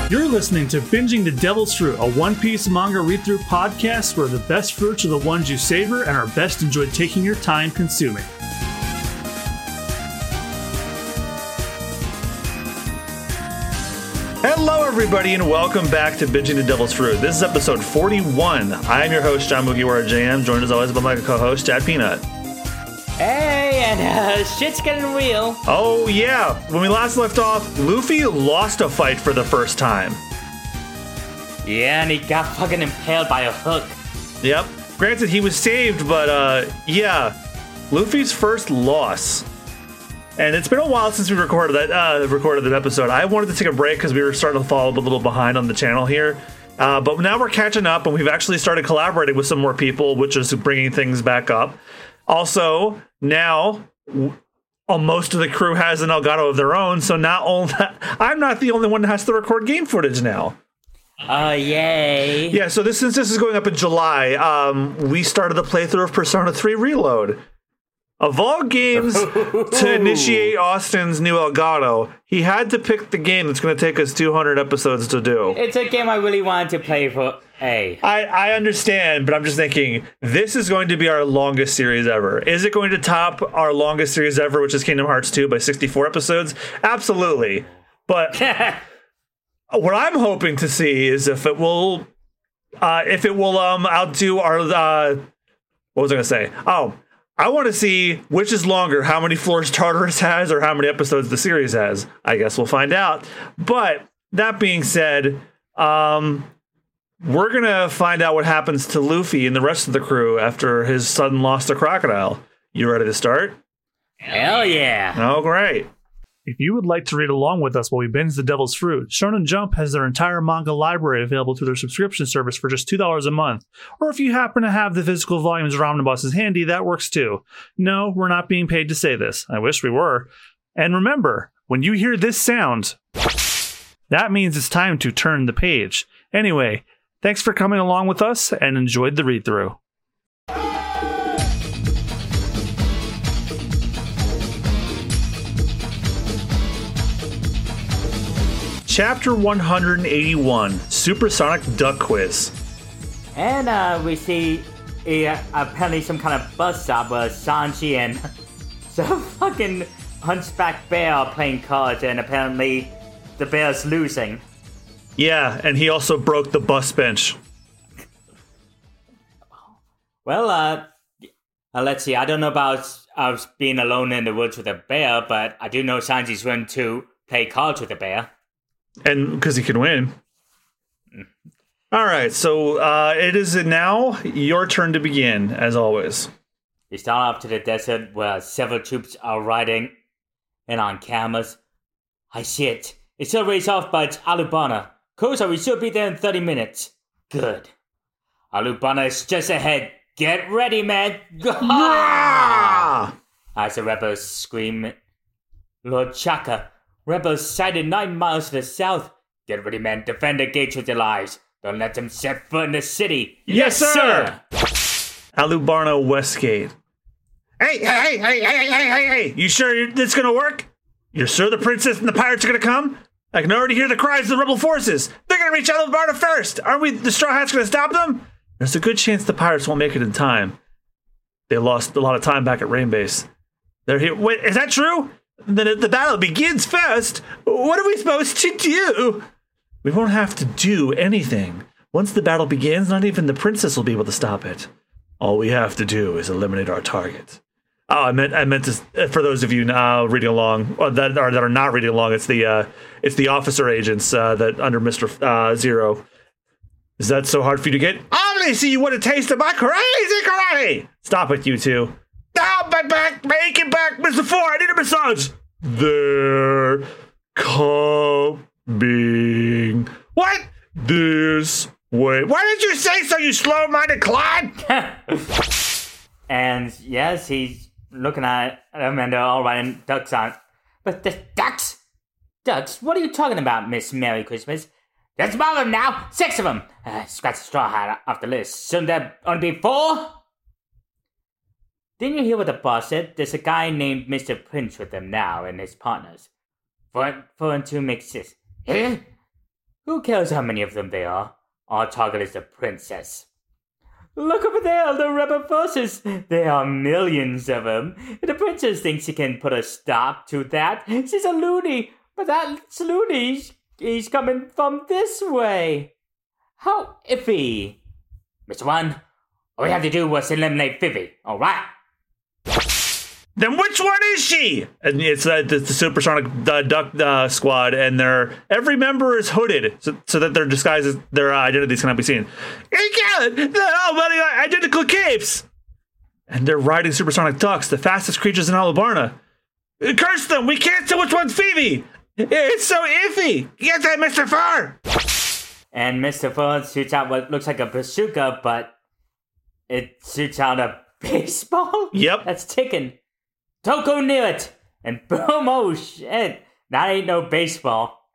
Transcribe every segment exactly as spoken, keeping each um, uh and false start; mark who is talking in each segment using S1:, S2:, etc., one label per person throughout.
S1: You're listening to Binging the Devil's Fruit, a One Piece manga read-through podcast where the best fruits are the ones you savor and are best enjoyed taking your time consuming.
S2: Hello, everybody, and welcome back to Binging the Devil's Fruit. This is episode forty-one. I am your host, John Mugiwara J M, joined as always by my co-host, Chad Peanut.
S3: Hey, and uh, shit's getting real.
S2: Oh, yeah. When we last left off, Luffy lost a fight for the first time.
S3: Yeah, and he got fucking impaled by a hook.
S2: Yep. Granted, he was saved, but, uh, yeah. Luffy's first loss. And it's been a while since we recorded that uh, recorded that episode. I wanted to take a break because we were starting to fall a little behind on the channel here. Uh, but now we're catching up, and we've actually started collaborating with some more people, which is bringing things back up. Also, now uh, most of the crew has an Elgato of their own, so not only I'm not the only one that has to record game footage now.
S3: Oh, uh, yay.
S2: Yeah, so this since this is going up in July, um, we started the playthrough of Persona three Reload. Of all games to initiate Austin's new Elgato, he had to pick the game that's going to take us two hundred episodes to do.
S3: It's a game I really wanted to play for A.
S2: I, I understand, but I'm just thinking, this is going to be our longest series ever. Is it going to top our longest series ever, which is Kingdom Hearts two by sixty-four episodes? Absolutely. But what I'm hoping to see is if it will, uh, if it will um, outdo our, uh, what was I going to say? Oh, I want to see which is longer, how many floors Tartarus has or how many episodes the series has. I guess we'll find out. But that being said, um, we're going to find out what happens to Luffy and the rest of the crew after his sudden loss to Crocodile. You ready to start?
S3: Hell yeah.
S2: Oh, great.
S1: If you would like to read along with us while we binge the Devil's Fruit, Shonen Jump has their entire manga library available through their subscription service for just two dollars a month. Or if you happen to have the physical volumes of Omnibuses handy, that works too. No, we're not being paid to say this. I wish we were. And remember, when you hear this sound, that means it's time to turn the page. Anyway, thanks for coming along with us and enjoyed the read-through.
S2: Chapter one hundred eighty-one, Supersonic Duck Quiz.
S3: And uh, we see a, uh, apparently some kind of bus stop where Sanji and some fucking hunchback bear are playing cards, and apparently the bear's losing.
S2: Yeah, and he also broke the bus bench.
S3: Well, uh, uh, let's see. I don't know about uh, being alone in the woods with a bear, but I do know Sanji's going to play cards with a bear.
S2: And because he can win. All right, so uh, it is now your turn to begin, as always.
S3: We start off to the desert where several troops are riding and on cameras. I see it. It's a race off, but Alubana. Koza, we should be there in thirty minutes. Good. Alubana is just ahead. Get ready, man.
S2: Yeah!
S3: As the rebels scream, Lord Chaka. Rebels sighted nine miles to the south. Get ready, men. Defend the gates with your lives. Don't let them set foot in the city.
S2: Yes, yes sir! Alubarno Westgate. Hey, hey, hey, hey, hey, hey, hey, hey! You sure this gonna work? You're sure the princess and the pirates are gonna come? I can already hear the cries of the rebel forces. They're gonna reach Alubarno first. Aren't we, the Straw Hats, gonna stop them? There's a good chance the pirates won't make it in time. They lost a lot of time back at Rainbase. They're here. Wait, is that true? Then the battle begins first. What are we supposed to do? We won't have to do anything. Once the battle begins, not even the princess will be able to stop it. All we have to do is eliminate our target. Oh, I meant I meant to. For those of you now reading along, or that are that are not reading along, it's the uh, it's the officer agents uh, that under Mister Uh, Zero. Is that so hard for you to get? Obviously, you want a taste of my crazy karate. Stop it, you two. Down my back, make it back, Mister Four. I need a massage. They're coming. What? This way. Why did you say so, you slow-minded clod?
S3: And yes, he's looking at them, and they're all riding ducks on. But the ducks? Ducks? What are you talking about, Miss Merry Christmas? There's about them now. Six of them. Uh, scratch the straw hat off the list. Shouldn't there only be four? Didn't you hear what the boss said? There's a guy named Mister Prince with them now and his partners. Four, four and two makes six. Eh? Who cares how many of them there are? Our target is the princess. Look over there, the rebel forces. There are millions of them. The princess thinks she can put a stop to that. She's a loony, but that loony, he's coming from this way. How iffy. Mister One, all we have to do was eliminate Vivi, all right?
S2: Then which one is she? And it's uh, the, the supersonic uh, duck uh, squad, and they're every member is hooded so, so that their disguises, their uh, identities cannot be seen. Hey, Khaled, they're all wearing identical capes, and they're riding supersonic ducks, the fastest creatures in Alubarna. Curse them! We can't tell which one's Phoebe. It's so iffy. Get that, Mister Four.
S3: And Mister Four shoots out what looks like a bazooka, but it shoots out a baseball.
S2: Yep,
S3: that's ticking. Don't go near it! And boom, oh shit! That ain't no baseball.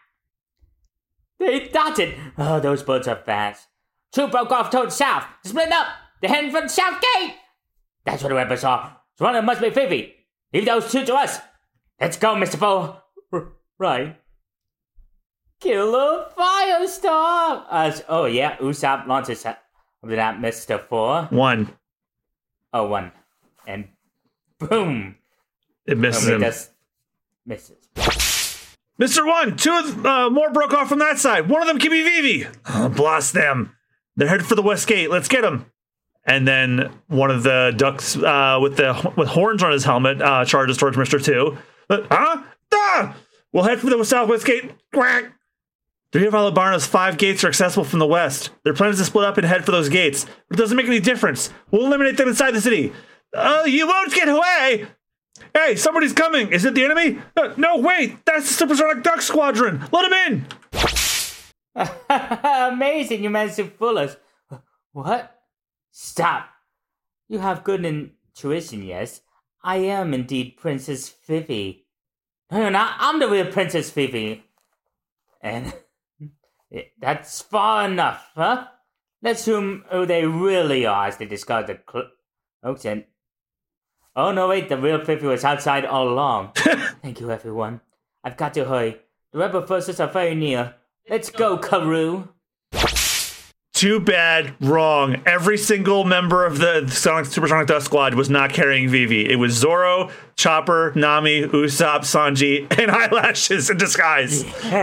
S3: They dodged it! Oh, those birds are fast. Two broke off toward south. Split up! They're heading for the south gate! That's what the rebels are. So one of them must be Vivi. Leave those two to us. Let's go, Mister Four. R- right. Killer Firestorm! Uh, oh yeah, Usopp launches that Mister Four.
S2: One.
S3: Oh, one. And boom!
S2: It misses him.
S3: Just misses.
S2: Mister One, two uh, more broke off from that side. One of them can be Vivi. Oh, blast them. They're headed for the west gate. Let's get them. And then one of the ducks uh, with the with horns on his helmet uh, charges towards Mister Two. Uh, huh? Ah! We'll head for the southwest gate. Quack! Three of Alubarna's five gates are accessible from the west. Their plan is to split up and head for those gates. But it doesn't make any difference. We'll eliminate them inside the city. Oh, uh, you won't get away! Hey, somebody's coming. Is it the enemy? Uh, no, wait. That's the Supersonic Duck Squadron. Let him in.
S3: Amazing, you managed to fool us. What? Stop. You have good intuition, yes. I am indeed Princess Vivi. No, you're not. I'm the real Princess Vivi. And that's far enough, huh? Let's assume who they really are as they discard the cl- oaks and... Oh, no, wait, the real Vivi was outside all along. Thank you, everyone. I've got to hurry. The rebel forces are very near. Let's go, Karoo.
S2: Too bad. Wrong. Every single member of the Sonic Supersonic Dust Squad was not carrying Vivi. It was Zoro, Chopper, Nami, Usopp, Sanji, and Eyelashes in disguise.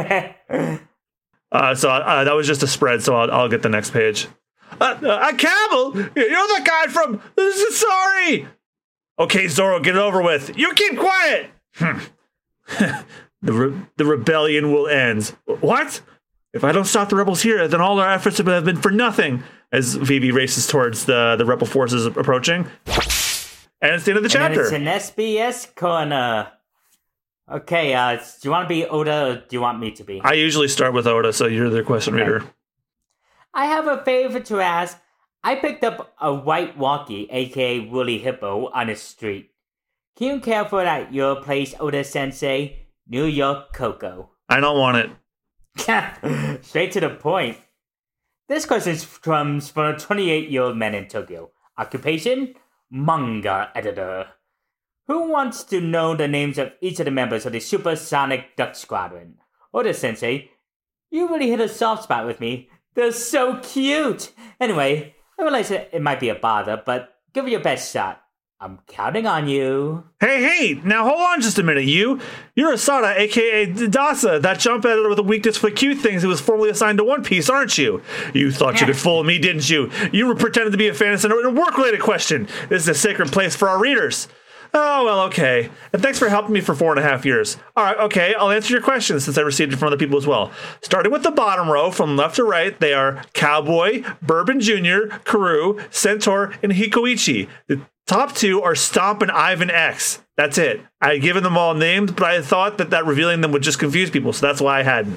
S2: uh, so uh, that was just a spread, so I'll, I'll get the next page. Uh, uh, Camel? You're the guy from... Sorry! Okay, Zoro, get it over with. You keep quiet! Hmm. the, re- the rebellion will end. What? If I don't stop the rebels here, then all our efforts have been for nothing. As Vivi races towards the, the rebel forces approaching. And it's the end of the chapter.
S3: And it's an S B S corner. Okay, uh, do you want to be Oda or do you want me to be?
S2: I usually start with Oda, so you're the question okay. reader.
S3: I have a favor to ask. I picked up a white walkie, aka Woolly Hippo, on the street. Can you care for it at your place, Oda-sensei? New York Coco.
S2: I don't want it.
S3: Straight to the point. This question comes from a twenty-eight-year-old man in Tokyo. Occupation? Manga editor. Who wants to know the names of each of the members of the Supersonic Duck Squadron? Oda-sensei, you really hit a soft spot with me. They're so cute. Anyway... I realize it, it might be a bother, but give it your best shot. I'm counting on you.
S2: Hey, hey, now hold on just a minute, you. You're Asada, a k a. Dasa, that jump editor with a weakness for cute things who was formerly assigned to One Piece, aren't you? You thought you could fool me, didn't you? You were pretending to be a fan of a work-related question. This is a sacred place for our readers. Oh, well, okay. And thanks for helping me for four and a half years. All right, okay, I'll answer your questions since I received it from other people as well. Starting with the bottom row, from left to right, they are Cowboy, Bourbon Junior, Karoo, Centaur, and Hikoichi. The top two are Stomp and Ivan X. That's it. I had given them all names, but I thought that, that revealing them would just confuse people, so that's why I hadn't.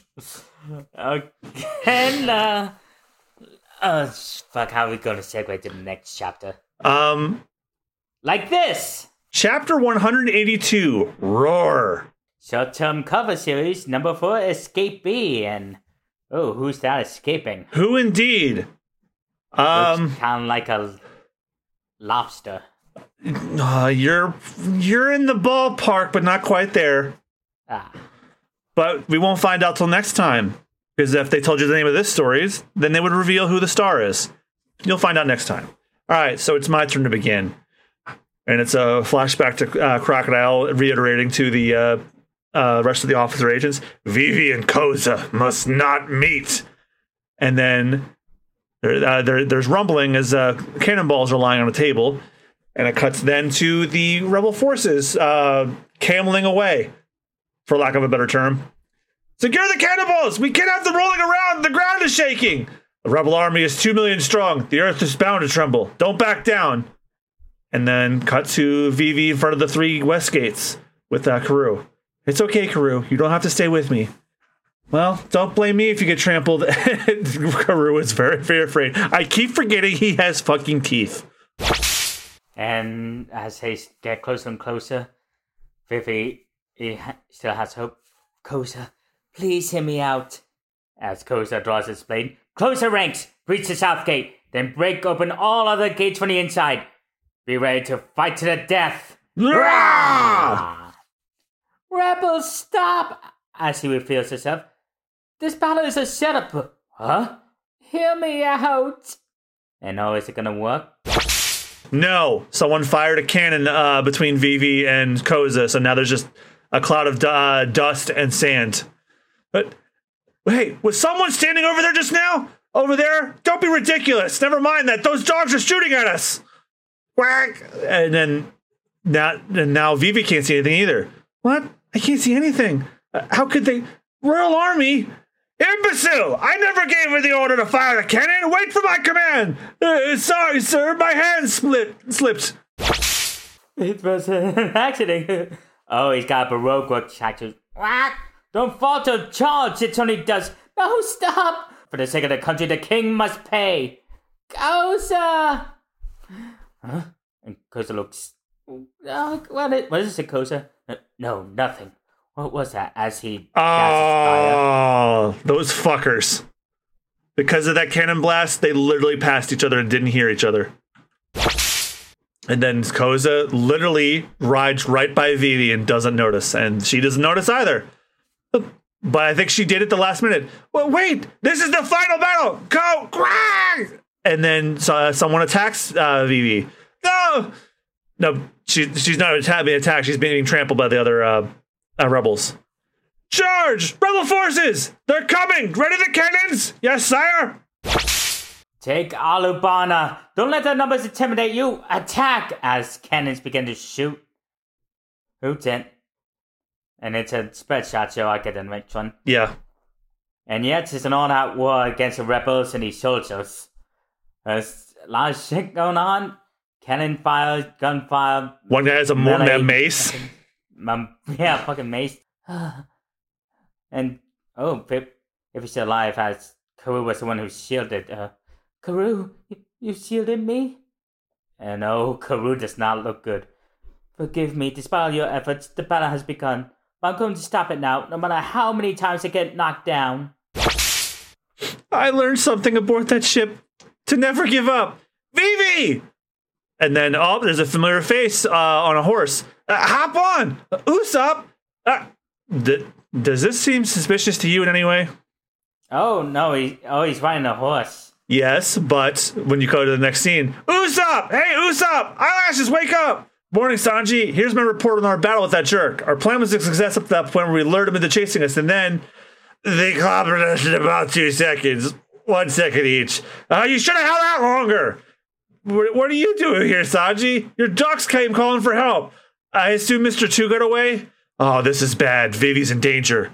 S3: Okay, and, uh... Oh, fuck, how are we going to segue to the next chapter?
S2: Um...
S3: Like this!
S2: Chapter one hundred eighty-two, Roar.
S3: Short-term cover series, number four, Escapee, and... Oh, who's that escaping?
S2: Who indeed? Um...
S3: Kind of like a lobster.
S2: Uh, you're, you're in the ballpark, but not quite there.
S3: Ah.
S2: But we won't find out till next time.
S1: Because if they told you the name of this stories, then they would reveal who the star is. You'll find out next time. All right, so it's my turn to begin. And it's a flashback to uh, Crocodile reiterating to the uh, uh, rest of the officer agents, Vivi and Koza must not meet. And then there, uh, there, there's rumbling as uh, cannonballs are lying on a table. And it cuts then to the rebel forces uh, cameling away, for lack of a better term. Secure the cannonballs! We can't have them rolling around! The ground is shaking! The rebel army is two million strong. The earth is bound to tremble. Don't back down. And then cut to Vivi in front of the three Westgates with uh, Karoo. It's okay, Karoo. You don't have to stay with me. Well, don't blame me if you get trampled. Karoo is very, very afraid. I keep forgetting he has fucking teeth.
S3: And as they get closer and closer, Vivi he ha- still has hope. Koza, please hear me out. As Koza draws his blade, close the ranks, breach the south gate, then break open all other gates from the inside. Be ready to fight to the death.
S1: Rah!
S3: Rebels, stop! As he reveals himself. This battle is a setup. Huh? Hear me out. And how is it gonna work?
S1: No, someone fired a cannon uh, between Vivi and Koza, so now there's just a cloud of uh, dust and sand. But, hey, was someone standing over there just now? Over there? Don't be ridiculous. Never mind that. Those dogs are shooting at us. Whack! And then now, and now Vivi can't see anything either. What? I can't see anything. Uh, how could they? Royal Army? Imbecile! I never gave her the order to fire the cannon. Wait for my command. Uh, sorry, sir. My hand split slipped.
S3: It was an accident. Oh, he's got a baroque work tactics. What? Don't falter. Charge. It only does. No, stop. For the sake of the country, the king must pay. Koza! Huh? And Koza looks... Uh, what, is, what is it, Koza? Uh, no, nothing. What was that as he...
S1: Oh, those fuckers. Because of that cannon blast, they literally passed each other and didn't hear each other. And then Koza literally rides right by Vivi and doesn't notice. And she doesn't notice either. But I think she did it the last minute. Well, wait, this is the final battle. Go, quack! And then uh, someone attacks uh, Vivi. No, no, she, she's not atta- being attacked. She's being trampled by the other uh, uh, rebels. Charge! Rebel forces! They're coming! Ready the cannons? Yes, sire?
S3: Take Alubana. Don't let their numbers intimidate you. Attack as cannons begin to shoot. Who's in? And it's a spread shot, so I get the next one.
S1: Yeah.
S3: And yet, it's an all-out war against the rebels and these soldiers. There's a lot of shit going on. Cannon fire, gunfire.
S1: One guy has a melee, mace.
S3: Um, yeah, fucking mace. And, oh, if, if he's still alive, as Karoo was the one who shielded. Uh, Karoo, you, you shielded me? And oh, Karoo does not look good. Forgive me, despite all your efforts, the battle has begun. But I'm going to stop it now, no matter how many times I get knocked down.
S1: I learned something aboard that ship. To never give up. Vivi! And then, oh, there's a familiar face uh, on a horse. Uh, hop on! Uh, Usopp! Uh, th- does this seem suspicious to you in any way?
S3: Oh, no, he, oh, he's riding a horse.
S1: Yes, but when you go to the next scene, Usopp! Hey, Usopp! Eyelashes, wake up! Morning, Sanji. Here's my report on our battle with that jerk. Our plan was a success up to that point where we lured him into chasing us, and then they clobbered us in about two seconds. One second each. Uh, you should have held out longer. What, what are you doing here, Sanji? Your ducks came calling for help. I assume Mister Two got away? Oh, this is bad. Vivi's in danger.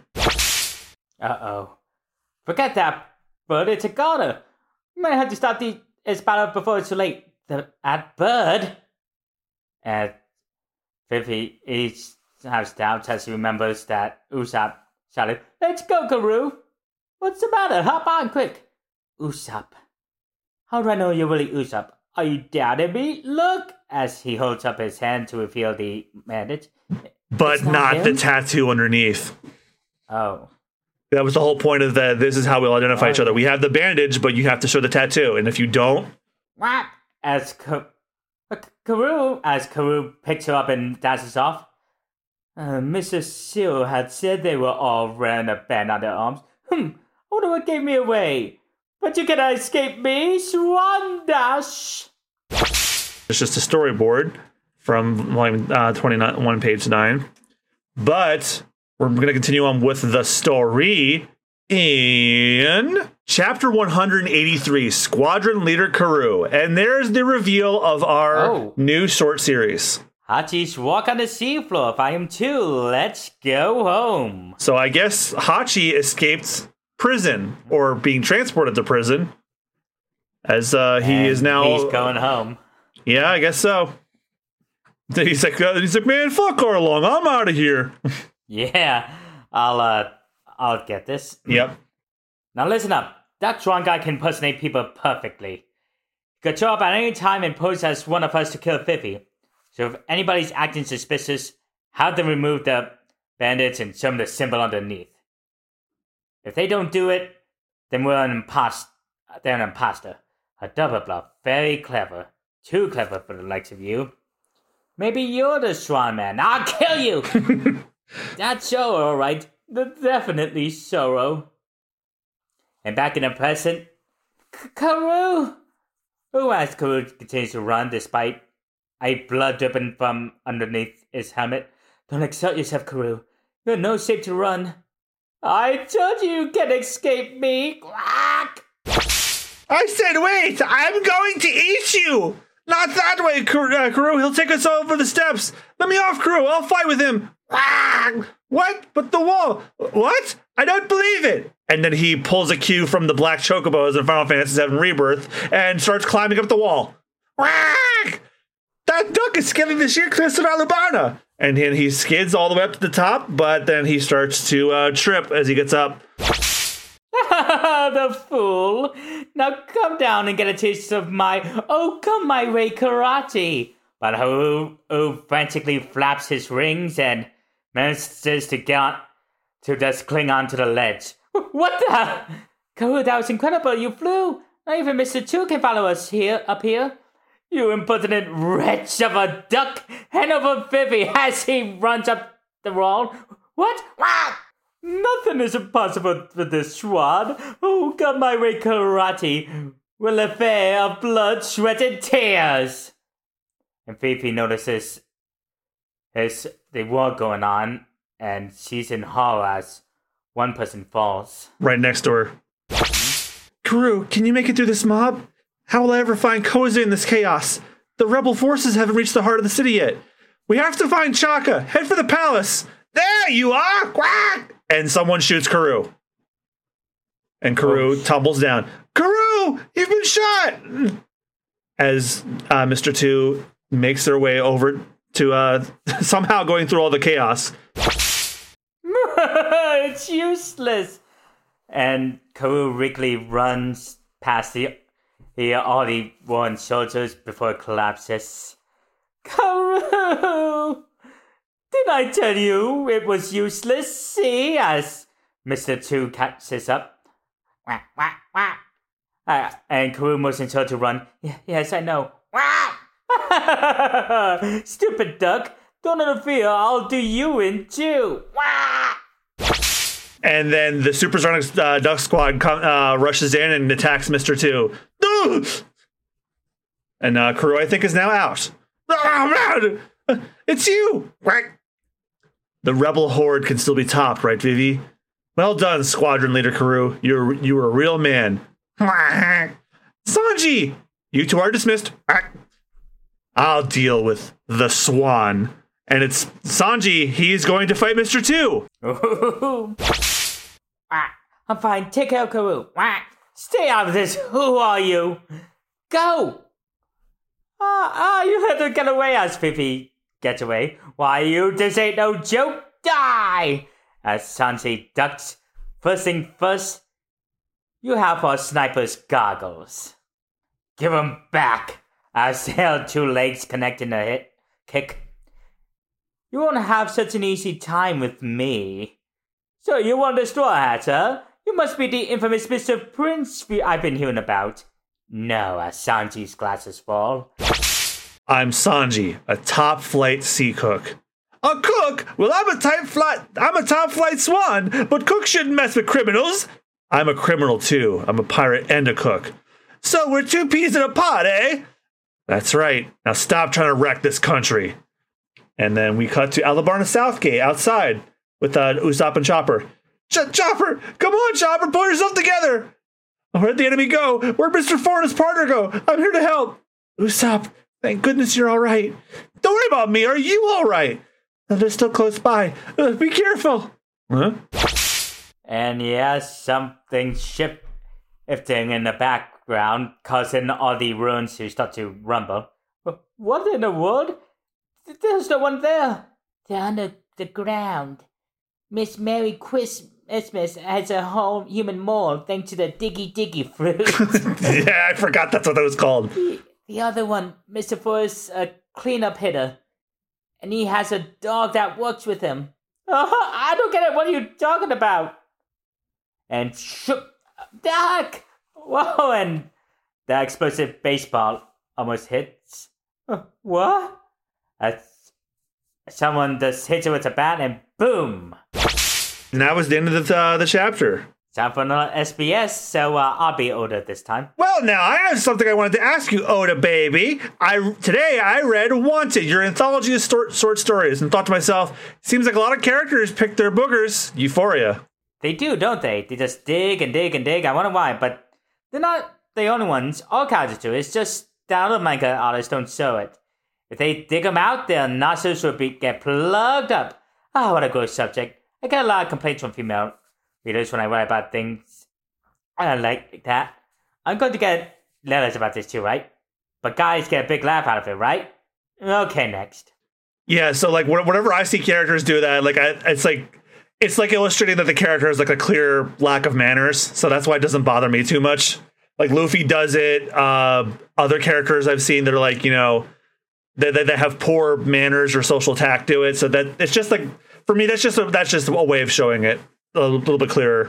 S3: Uh-oh. Forget that, Bird. It's a goner. You might have to start the this battle before it's too late. The, at Bird... And Vivi each has doubts as he remembers that Usopp shouted, "Let's go, Karoo! What's the matter? Hop on quick!" Usopp. How do I know you're really Usopp? Are you doubting me? Look! As he holds up his hand to reveal the bandage.
S1: But
S3: It's not
S1: not
S3: him?
S1: the tattoo underneath.
S3: Oh.
S1: That was the whole point of that. This is how we'll identify
S3: Oh.
S1: each other. We have the bandage, but you have to show the tattoo. And if you don't...
S3: What? As Ka- Karoo, as Karoo picks her up and dashes off. Uh, Missus Seal had said they were all wearing a band on their arms. Hmm, I Odawa gave me away. But you cannot escape me, Swan Dash.
S2: It's just a storyboard from volume uh, twenty-one, page nine. But we're going to continue on with the story in chapter one hundred eighty-three, Squadron Leader Karoo. And there's the reveal of our
S3: Oh.
S2: new short series.
S3: Hachi's Walk on the Seafloor, Volume two. Let's go home.
S2: So I guess Hachi escaped prison, or being transported to prison, as uh, he
S3: And
S2: is now...
S3: He's going home.
S2: Yeah, I guess so. He's like, uh, he's like, man, fuck Arlong, I'm out of here.
S3: Yeah, I'll, uh, I'll get this.
S2: Yep.
S3: Now listen up. That drunk guy can impersonate people perfectly. He could show up at any time and pose as one of us to kill Fifi. So if anybody's acting suspicious, have them remove the bandits and show them the symbol underneath. If they don't do it, then we're an imposter. They're an imposter. A double bluff. Very clever. Too clever for the likes of you. Maybe you're the Swan Man. I'll kill you! That's Shoro, alright. Definitely Shoro. And back in the present, K- Karoo! Who as Karoo continues to run despite a blood dripping from underneath his helmet. Don't exert yourself, Karoo. You're in no shape to run. I told you you can't escape me. Quack!
S2: I said, wait, I'm going to eat you. Not that way, Karoo. Uh, Karoo. He'll take us over the steps. Let me off, Karoo. I'll fight with him. Ah! What? But the wall. What? I don't believe it. And then he pulls a cue from the black chocobos in Final Fantasy seven Rebirth and starts climbing up the wall. Ah! That duck is scaling the sheer cliffs of Alubana. And then he skids all the way up to the top, but then he starts to uh, trip as he gets up.
S3: The fool! Now come down and get a taste of my oh come my way karate. But who who frantically flaps his rings and manages to get on, to just cling onto the ledge. What the? Karoo, that was incredible! You flew. Not even Mister Two can follow us here up here. You impotent wretch of a duck! Hand over Fifi as he runs up the wall. What? What? Nothing is impossible for this Swan. Oh, come my way, karate. Will affair of blood, sweat, and tears. And Fifi notices there's the war going on, and she's in horror as one person falls.
S2: Right next door. Karoo, can you make it through this mob? How will I ever find Koza in this chaos? The rebel forces haven't reached the heart of the city yet. We have to find Chaka. Head for the palace. There you are! Quack! And someone shoots Karoo. And Karoo oh. tumbles down. Karoo! You've been shot! As uh, Mister Two makes their way over to uh, somehow going through all the chaos.
S3: It's useless! And Karoo Wrigley runs past the, the all the worn soldiers before it collapses. Karoo! Did I tell you it was useless? See, as Mister Two catches up. Whack, whack, whack. Uh, and Karoo motions her to run. Y- yes, I know. Stupid duck. Don't interfere. I'll do you in too.
S2: And then the Supersonic uh, Duck Squad com- uh, rushes in and attacks Mister Two. And uh, Karoo, I think, is now out. It's you! The rebel horde can still be topped, right, Vivi? Well done, Squadron Leader Karoo. You're you were a real man. Sanji! You two are dismissed. I'll deal with the Swan. And it's Sanji. He's going to fight Mister Two.
S3: I'm fine. Take care, Karoo. Stay out of this. Who are you? Go! Ah, ah, you let her get away as Fifi gets away. Why, you, this ain't no joke. Die! As Sanji ducks. First thing first, you have our sniper's goggles. Give 'em back. As held two legs connecting a hit kick. You won't have such an easy time with me. So you want the Straw Hat, huh? You must be the infamous Mister Prince I've been hearing about. No, as Sanji's glasses fall.
S2: I'm Sanji, a top-flight sea cook. A cook? Well, I'm a type flight. I'm a top-flight swan, but cooks shouldn't mess with criminals. I'm a criminal too. I'm a pirate and a cook. So we're two peas in a pod, eh? That's right. Now stop trying to wreck this country. And then we cut to Alabarna Southgate outside with uh, Usopp and Chopper. Ch- Chopper, come on, Chopper, pull yourself together. Where'd the enemy go? Where'd Mister Four and his partner go? I'm here to help. Usopp, thank goodness you're all right. Don't worry about me. Are you all right? They're still close by. Uh, be careful. Huh?
S3: And yeah, something shifting in the background, causing all the ruins to start to rumble. What in the world? There's no one there.
S4: They're under the ground. Miss Merry Christmas has a whole human mole thanks to the Diggy Diggy fruit.
S2: Yeah, I forgot that's what that was called.
S4: The, the other one, Mister Forrest's a cleanup hitter. And he has a dog that works with him.
S3: Uh, I don't get it. What are you talking about? And shook. Duck! Whoa, and the explosive baseball almost hits. Uh, what? Uh, someone just hits it with a bat and boom!
S2: And that was the end of the, uh, the chapter.
S3: Time for another S B S, so uh, I'll be Oda this time.
S2: Well, now I have something I wanted to ask you, Oda baby. I today I read Wanted, your anthology of sto- short stories, and thought to myself, seems like a lot of characters picked their boogers. Euphoria.
S3: They do, don't they? They just dig and dig and dig. I wonder why, but they're not the only ones. All characters do. It's just the other manga artists don't show it. If they dig them out, their nostrils will be get plugged up. Ah, oh, what a gross subject. I get a lot of complaints from female readers when I write about things I don't like that. I'm going to get letters about this too, right? But guys get a big laugh out of it, right? Okay, next.
S2: Yeah, so like whenever I see characters do that, like I, it's like it's like illustrating that the character has like a clear lack of manners. So that's why it doesn't bother me too much. Like Luffy does it. Uh, other characters I've seen that are like, you know, they, they, they have poor manners or social tact do it. So that it's just like, for me, that's just a, that's just a way of showing it a little bit clearer.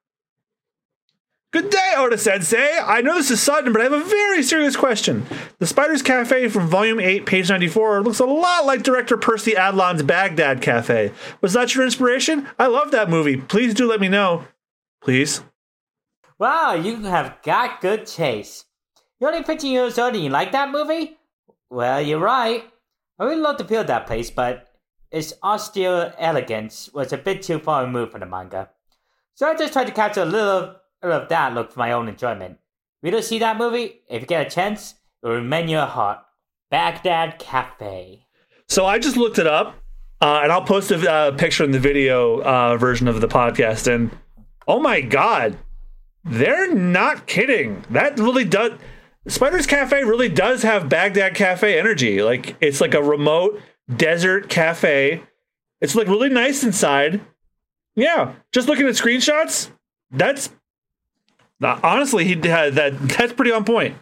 S2: Good day, Oda Sensei. I know this is sudden, but I have a very serious question. The Spider's Cafe from Volume eight, page ninety-four, looks a lot like director Percy Adlon's Baghdad Cafe. Was that your inspiration? I love that movie. Please do let me know. Please.
S3: Wow, you have got good taste. You're only fifteen years old and you like that movie? Well, you're right. I would love to build that place, but its austere elegance was a bit too far removed from the manga. So I just tried to capture a little of that look for my own enjoyment. Readers see that movie? If you get a chance, it will remain in your heart. Baghdad Cafe.
S2: So I just looked it up, uh, and I'll post a uh, picture in the video uh, version of the podcast, and oh my god, they're not kidding. That really does... Spider's Cafe really does have Baghdad Cafe energy. Like, it's like a remote desert cafe. It's like really nice inside. Yeah, just looking at screenshots, that's... Uh, honestly, he had that. That's pretty on point.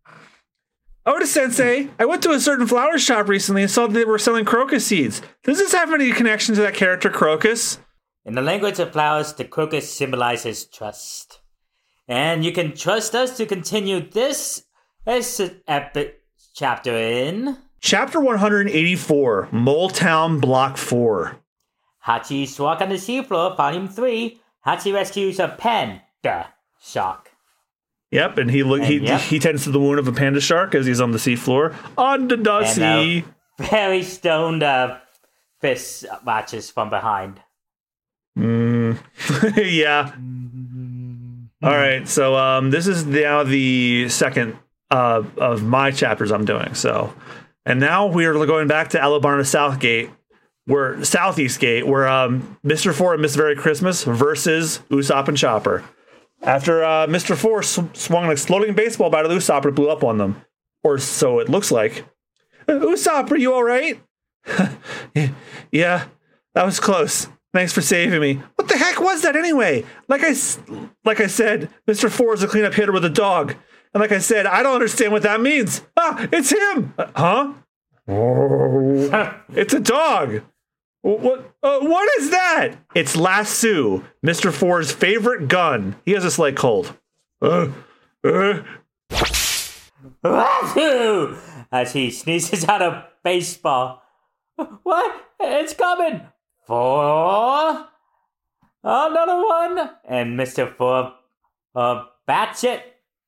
S2: Oda Sensei, I went to a certain flower shop recently and saw that they were selling crocus seeds. Does this have any connection to that character, Crocus?
S3: In the language of flowers, the crocus symbolizes trust. And you can trust us to continue this, this epic chapter in...
S2: Chapter one eighty-four, Mole Town Block four.
S3: Hachi's Walk on the Seafloor, Volume three. Hachi rescues a panda shark.
S2: Yep, and he look
S3: and
S2: he
S3: yep.
S2: he tends to the wound of a panda shark as he's on the seafloor. On the sea.
S3: Very stoned uh, fist watches from behind.
S2: Mm. Yeah. All right, so um, this is now the second uh, of my chapters I'm doing. So, and now we are going back to Alabarna Southgate, where Southeast Gate, where um, Mister Four and Miss Merry Christmas versus Usopp and Chopper. After uh, Mister Four sw- swung an exploding baseball bat at Usopp and blew up on them, or so it looks like. Usopp, are you all right? Yeah, that was close. Thanks for saving me. What the heck was that anyway? Like I, like I said, Mister Four is a cleanup hitter with a dog. And like I said, I don't understand what that means. Ah, it's him. Uh, huh? It's a dog. What? Uh, what is that? It's Lasso, Mister Four's favorite gun. He has a slight cold. Uh, uh.
S3: Lasso! As he sneezes out a baseball. What? It's coming! Four. Another one. And Mister Four uh, Batshit.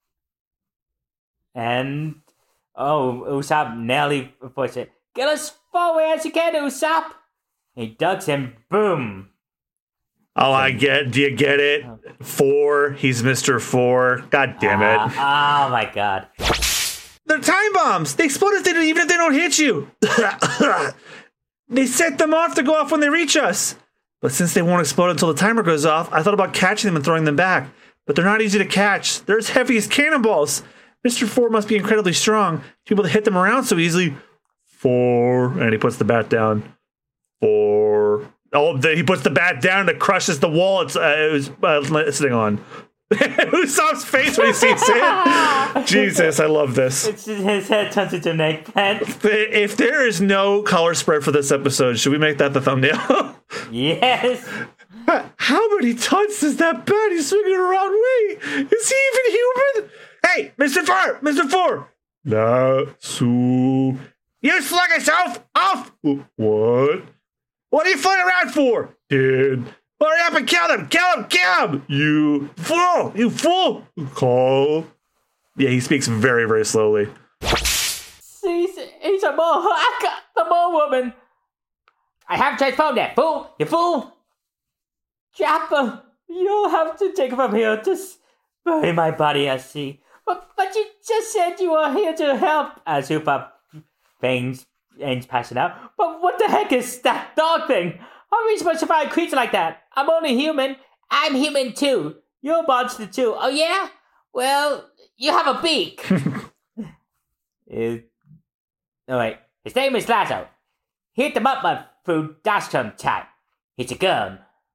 S3: And, oh, Usopp nearly puts it. Get as far away as you can, Usopp. He ducks and boom.
S2: Oh, I get. Do you get it? Four. He's Mister Four. God damn it!
S3: Uh, oh my god!
S2: They're time bombs. They explode if they don't, even if they don't hit you. They set them off to go off when they reach us. But since they won't explode until the timer goes off, I thought about catching them and throwing them back. But they're not easy to catch. They're as heavy as cannonballs. Mister Four must be incredibly strong to be able to hit them around so easily. Four, and he puts the bat down. Four. Oh, the, he puts the bat down and it crushes the wall it's, uh, it was uh, sitting on. Usopp's face when he sees it. Jesus, I love this.
S3: It's, his head turns into an eggplant.
S2: If there is no color spread for this episode, should we make that the thumbnail?
S3: Yes.
S2: How many tons does that bat he's swinging around weigh? Is he even human? Hey, Mister Four! Mister Four! Natsu. You slug yourself off! What? What are you fooling around for? Dude. Hurry up and kill him! Kill him! Kill him! You fool! You fool! Call. Yeah, he speaks very, very slowly.
S3: He's, he's a mole. I got the mole woman.
S4: I have transformed it, fool! You fool!
S3: Chopper, you don't have to take it from here. Just bury my body, I see. But, but you just said you were here to help. As Usopp Bangs ends passing out. But what the heck is that dog thing? How are we supposed to find a creature like that? I'm only human.
S4: I'm human too.
S3: You're a monster too.
S4: Oh yeah? Well, you have a beak.
S3: It, oh wait.
S4: His name is Lazo. Hit them up, my food. That's some time. It's a gun.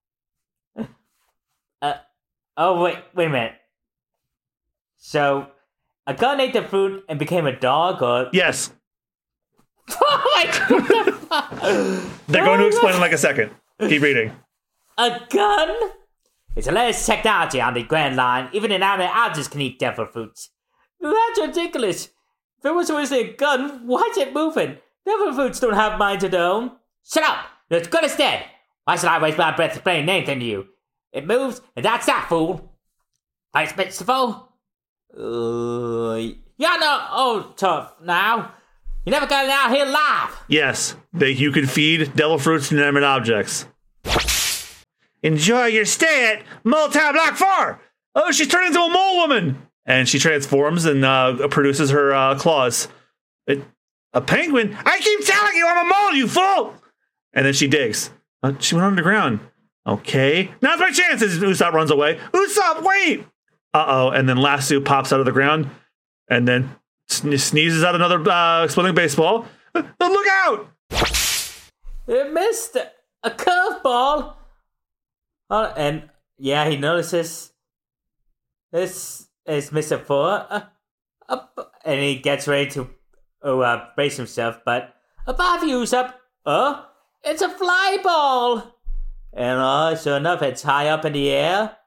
S3: Uh, oh wait, wait a minute. So, a gun ate the fruit and became a dog, or
S2: Yes.
S3: oh my god!
S2: They're going to explain in like a second. Keep reading.
S3: A gun?
S4: It's the latest technology on the Grand Line. Even inanimate objects can eat devil fruits.
S3: That's ridiculous. If it was really a gun, why is it moving? Devil fruits don't have minds of their own.
S4: Shut up! It's good as dead. Why should I waste my breath explaining anything to you? It moves, and that's that, fool. Vice Mister Fool.
S3: Uh,
S4: You're not old tough now. You never got it out here alive.
S2: Yes, that you can feed devil fruits to inanimate objects. Enjoy your stay at Mole Town Block four! Oh, she's turned into a mole woman! And she transforms and uh, produces her uh, claws. It, a penguin? I keep telling you I'm a mole, you fool! And then she digs. Uh, she went underground. Okay. Now's my chance as Usopp runs away. Usopp, wait! Uh-oh, and then Lasso pops out of the ground and then sne- sneezes out another uh, exploding baseball. Uh, look out!
S3: it missed a curveball. Oh, and yeah, he notices this is Mister Four. Uh, up, and he gets ready to oh, uh, brace himself, but above you, Usopp. Oh, it's a fly ball. And uh, sure enough, it's high up in the air.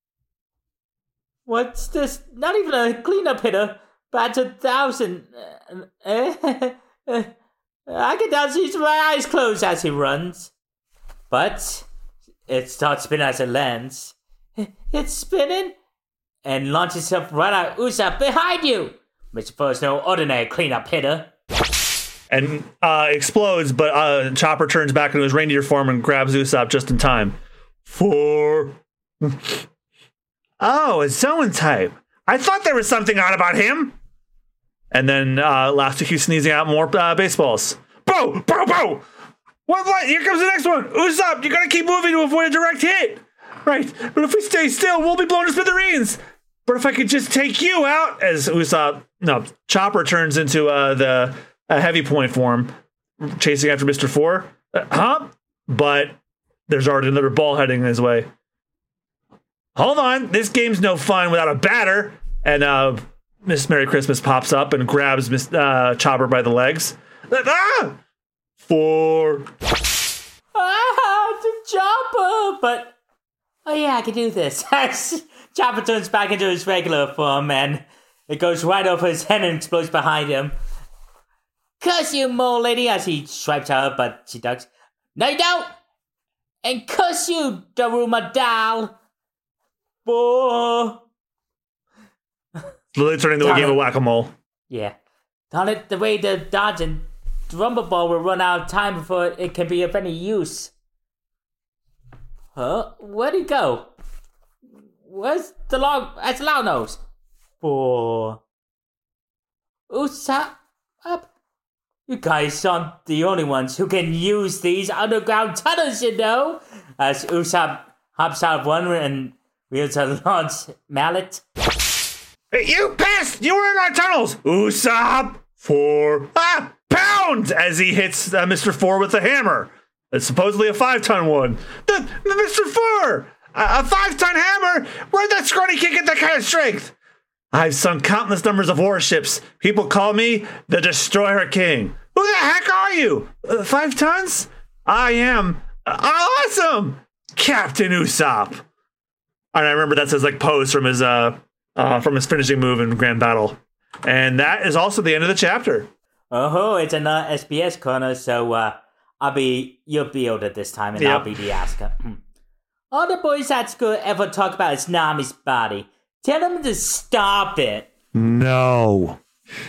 S3: What's this? Not even a cleanup hitter. Bats a thousand. I can tell she's my eyes closed as he runs. But it starts spinning as it lands. It's spinning and launches itself right at Usopp behind you. Mister Four's no ordinary cleanup hitter.
S2: And uh, explodes, but uh, Chopper turns back into his reindeer form and grabs Usopp just in time. Four. Oh, a Zoan type. I thought there was something odd about him. And then uh, Lasso keeps sneezing out more uh, baseballs. Bro, bro, bro. What, what? Here comes the next one. Usopp, you gotta keep moving to avoid a direct hit. Right, but if we stay still, we'll be blown to smithereens. But if I could just take you out, as Usopp, no, Chopper turns into uh, the uh, heavy point form, chasing after Mister Four. Uh, huh? But there's already another ball heading his way. Hold on, this game's no fun without a batter. And uh, Miss Merry Christmas pops up and grabs Miss uh, Chopper by the legs. Ah! Four.
S3: Ah, it's a Chopper! But, oh yeah, I can do this. Chopper turns back into his regular form and it goes right over his head and explodes behind him.
S4: Curse you, mole lady, as he swipes her, but she ducks. No, you don't! And curse you, Daruma doll!
S3: Four.
S2: Literally turning into a game of whack-a-mole.
S3: Yeah. Darn it, the way the dodge and rumble ball will run out of time before it can be of any use. Huh? Where'd he go? Where's the long... That's Loud Nose. Four. Usopp? Up? You guys aren't the only ones who can use these underground tunnels, you know? As Usopp hops out of one and wields a large mallet.
S2: Hey, you pest! You were in our tunnels! Usopp! Four. Ah! Pound! As he hits uh, Mister Four with a hammer. It's supposedly a five-ton one. The, the Mister Four! A, a five-ton hammer? Where'd that scrawny kid get that kind of strength? I've sunk countless numbers of warships. People call me the Destroyer King. Who the heck are you? Uh, five tons? I am uh, awesome! Captain Usopp. And I remember that's his like pose from his uh, uh from his finishing move in Grand Battle. And that is also the end of the chapter.
S3: Oh, it's another S B S corner, so uh, I'll be you'll be older this time, and
S2: Yep.
S3: I'll be the asker. All the boys at school ever talk about is Nami's body. Tell them to stop it.
S2: No.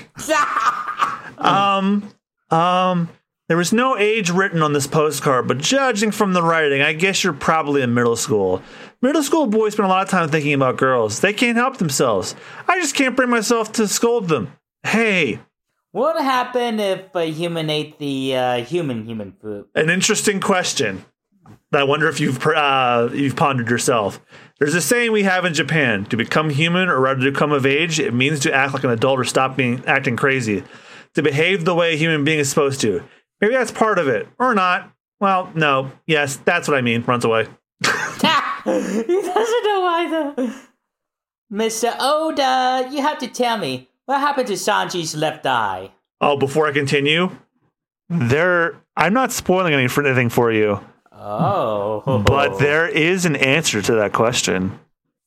S2: um, um, there was no age written on this postcard, but judging from the writing, I guess you're probably in middle school. Middle school boys spend a lot of time thinking about girls. They can't help themselves. I just can't bring myself to scold them. Hey.
S3: What would happen if a human ate the uh, human human food?
S2: An interesting question. I wonder if you've uh, you've pondered yourself. There's a saying we have in Japan: to become human, or rather to come of age, it means to act like an adult or stop being acting crazy. To behave the way a human being is supposed to. Maybe that's part of it, or not. Well, no. Yes, that's what I mean. Runs away.
S3: He doesn't know either. Mister Oda, you have to tell me what happened to Sanji's left eye.
S2: Oh, before I continue, there. I'm not spoiling any for anything for you.
S3: Oh,
S2: But there is an answer to that question.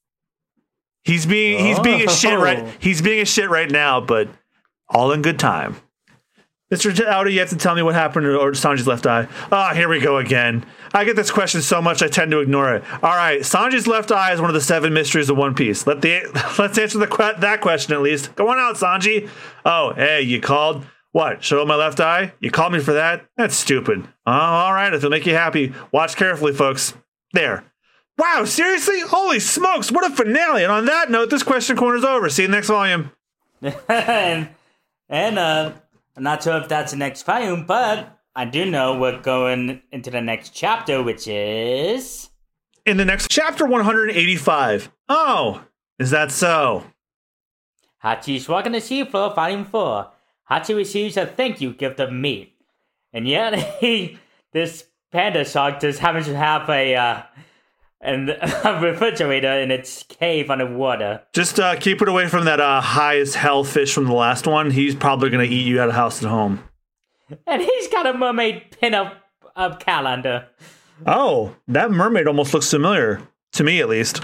S2: He's being he's being a shit right he's being a shit right now, but all in good time. Mister Oda, you have to tell me what happened to Sanji's left eye. Ah, oh, here we go again. I get this question so much I tend to ignore it. All right, Sanji's left eye is one of the seven mysteries of One Piece. Let the let's answer the that question at least. Go on out, Sanji. Oh, hey, you called? What, show my left eye? You called me for that? That's stupid. Oh, all right, if it'll make you happy. Watch carefully, folks. There. Wow, seriously? Holy smokes, what a finale. And on that note, this question corner's over. See you next volume.
S3: and, and uh, I'm not sure if that's the next volume, but I do know we're going into the next chapter, which is...
S2: In the next chapter one hundred eighty-five. Oh, is that so?
S3: Hachi's Walking the Seafloor, Volume four. Hachi receives a thank you gift of meat. And yet, he, this panda shark just happens to have a, uh, an, a refrigerator in its cave underwater.
S2: Just uh, keep it away from that uh, high as hell fish from the last one. He's probably going to eat you out of house at home.
S3: And he's got a mermaid pin-up up calendar.
S2: Oh, that mermaid almost looks familiar. To me, at least.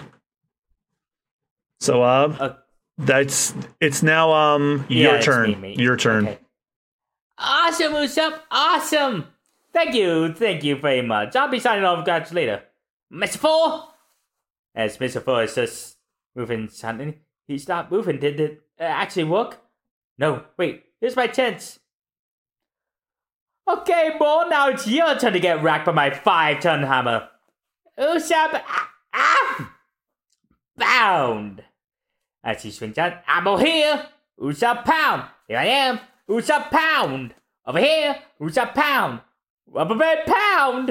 S2: So, uh...
S3: Uh,
S2: That's it's now um
S3: Yeah,
S2: your
S3: it's
S2: turn.
S3: me, me.
S2: Your turn.
S3: Okay. Awesome, Usopp! Awesome! Thank you, thank you very much. I'll be signing off guys later. Mister Four! As Mister Four is just moving something. He stopped moving. Did it uh, actually work? No, wait. Here's my chance. Okay, boy, now it's your turn to get racked by my five-ton hammer. Usopp, ah, ah, bound. As he swings out, I'm over here. Usopp pound. Here I am. Usopp pound. Over here. Usopp pound. Rubber band pound.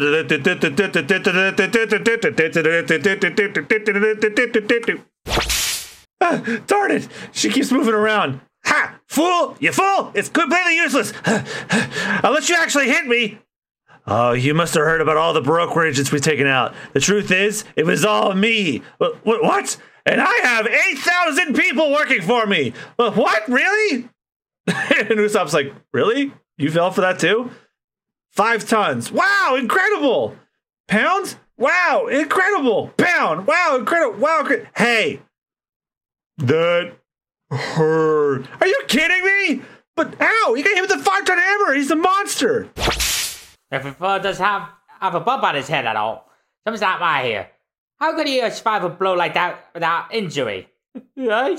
S2: Ah, darn it! She keeps moving around. Ha! Fool! You fool! It's completely useless. Unless you actually hit me. Oh, you must have heard about all the brokerages we've taken out. The truth is, it was all me. What? What? And I have eight thousand people working for me. What? Really? And Usopp's like, really? You fell for that too? Five tons. Wow, incredible. Pounds? Wow, incredible. Pound. Wow, incredible. Wow, incredible. Hey. That hurt. Are you kidding me? But ow, you got hit with a five-ton hammer. He's a monster.
S3: If a fellow does have, have a bump on his head at all, something's not right here. How could he survive a blow like that without injury? Yes,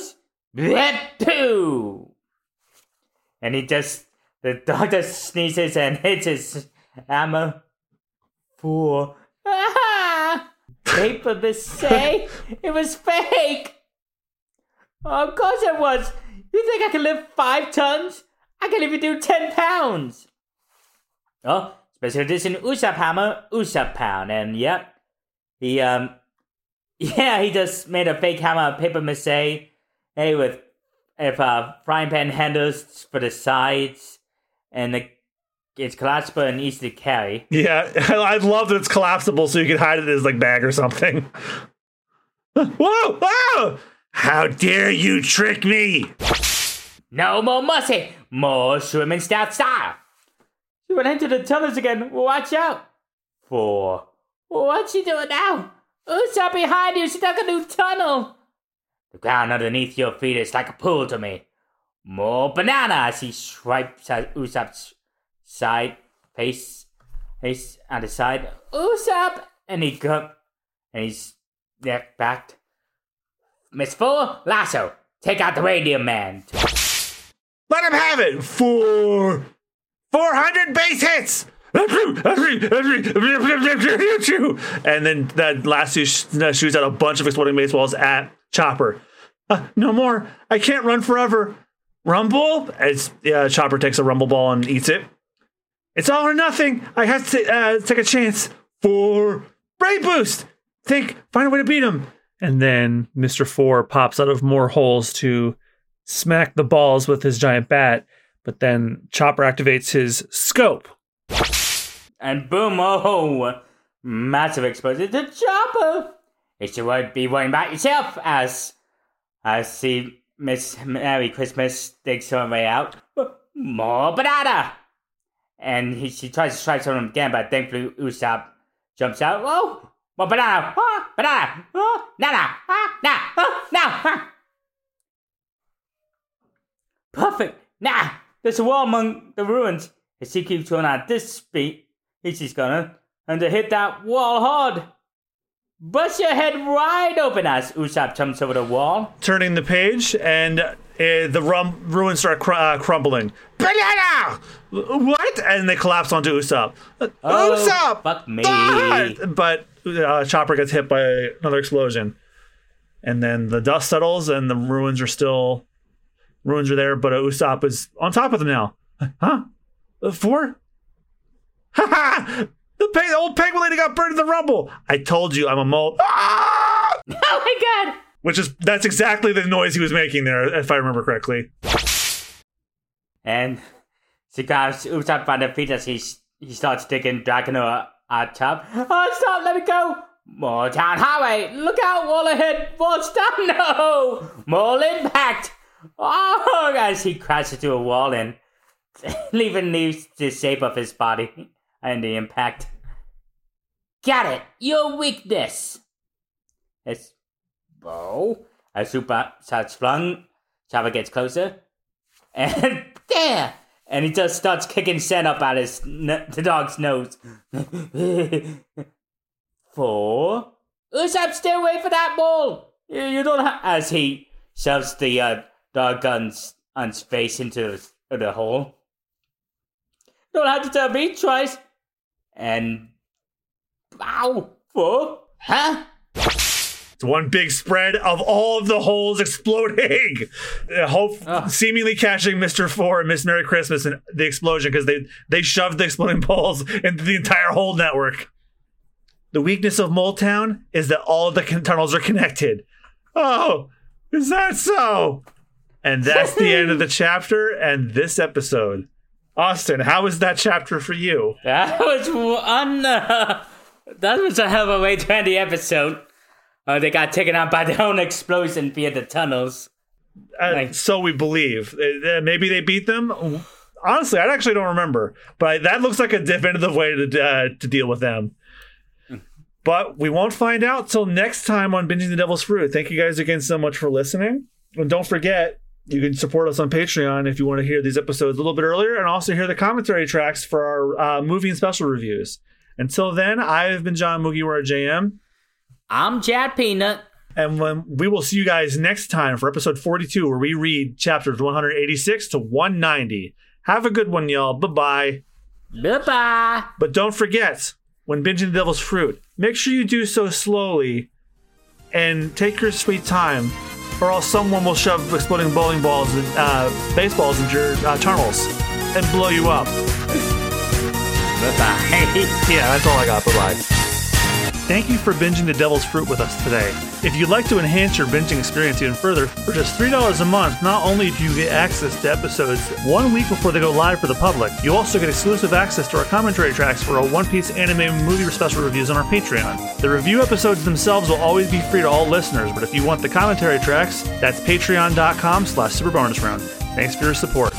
S3: Pooh! And he just, the dog just sneezes and hits his hammer. Four. Ah! Paper mache? It was fake! Oh, of course it was! You think I can lift five tons? I can even do ten pounds! Oh, special edition Usopp hammer, Usopp pound, and yep. He, um, yeah, he just made a fake hammer of paper mache, hey, with, with uh, frying pan handles for the sides, and the, it's collapsible and easy to carry.
S2: Yeah, I love that it's collapsible so you can hide it in his like bag or something. Whoa! Whoa! How dare you trick me!
S3: No more musty, more swimming style style. She went into the tunnels again. Watch out. Four.
S4: What's she doing now? Usopp behind you, she dug a new tunnel.
S3: The ground underneath your feet is like a pool to me. More banana as he swipes at Usopp's side, face, face on the side.
S4: Usopp!
S3: And he go, and he's yeah, back. Miss Four, lasso, take out the reindeer man.
S2: Let him have it! Four... four hundred base hits! And then that lasso shoots out a bunch of exploding baseballs at Chopper. Uh, no more. I can't run forever. Rumble? As yeah, Chopper takes a rumble ball and eats it. It's all or nothing. I have to uh, take a chance. For Ray Boost. Think, find a way to beat him. And then Mister Four pops out of more holes to smack the balls with his giant bat. But then Chopper activates his scope.
S3: And boom, oh, massive explosion to Chopper. You should be worrying about yourself as, as see Miss Merry Christmas digs her way out. More banana. And he, she tries to strike someone again, but thankfully Usopp jumps out. Whoa, more banana, ah, banana, ah, nana, ah, nah, ah, now, ah. Perfect. Nah, there's a wall among the ruins. If she keeps going at this speed, she's gonna and to hit that wall hard. Bust your head wide open as Usopp jumps over the wall.
S2: Turning the page, and uh, the rum- ruins start cr- uh, crumbling. Banana! What? And they collapse onto Usopp.
S3: Oh,
S2: Usopp!
S3: Fuck me.
S2: Ah! But uh, Chopper gets hit by another explosion. And then the dust settles, and the ruins are still... Ruins are there, but Usopp is on top of them now. Huh? Four? Ha ha! The, peg- the old penguin lady got burned in the rumble. I told you I'm a mole. Ah!
S4: Oh my god!
S2: Which is, that's exactly the noise he was making there, if I remember correctly.
S3: And she grabs Usopp by the feet as he, he starts digging, dragging her out top.
S4: Oh, stop, let me go!
S3: More town highway! Look out, wall ahead! Wall stop! No! More impact! Oh, as he crashes into a wall and leaving the, the shape of his body and the impact.
S4: Got it! Your weakness!
S3: It's Bo. As Super starts flung, Chopper gets closer. And there! And he just starts kicking sand up at his the dog's nose. Four.
S4: Usopp, stay away from that ball!
S3: You, you don't have... As he shoves the uh, dog gun's, gun's face into the, the hole.
S4: Don't have to tell me twice.
S3: And... Ow! Four?
S4: Huh?
S2: It's one big spread of all of the holes exploding. Uh, hope,
S3: oh.
S2: Seemingly catching Mister Four and Miss Merry Christmas in the explosion because they, they shoved the exploding balls into the entire hole network. The weakness of Mole Town is that all of the con- tunnels are connected. Oh, is that so? And that's the end of the chapter and this episode. Austin, how was that chapter for you?
S3: That was one. Uh, that was a hell of a way to end the episode. Uh, they got taken out by their own explosion via the tunnels.
S2: Uh,
S3: like,
S2: so we believe. Uh, maybe they beat them. Honestly, I actually don't remember. But that looks like a definitive way to uh, to deal with them. But we won't find out till next time on Binging the Devil's Fruit. Thank you guys again so much for listening. And don't forget, you can support us on Patreon if you want to hear these episodes a little bit earlier and also hear the commentary tracks for our uh, movie and special reviews. Until then, I have been John Mugiwara J M.
S3: I'm Chad Peanut.
S1: And when we will see you guys next time for episode forty-two, where we read chapters one eighty-six to one ninety. Have a good one, y'all. Bye-bye.
S4: Bye-bye.
S1: But don't forget, when binging the devil's fruit, make sure you do so slowly and take your sweet time, or else someone will shove exploding bowling balls and uh, baseballs into your uh, tunnels and blow you up.
S3: Bye-bye.
S1: Yeah, that's all I got. Bye-bye. Thank you for binging the devil's fruit with us today. If you'd like to enhance your binging experience even further, for just three dollars a month, not only do you get access to episodes one week before they go live for the public, you also get exclusive access to our commentary tracks for our One Piece anime movie special reviews on our Patreon. The review episodes themselves will always be free to all listeners, but if you want the commentary tracks, that's patreon.com slash superbonusround. Thanks for your support.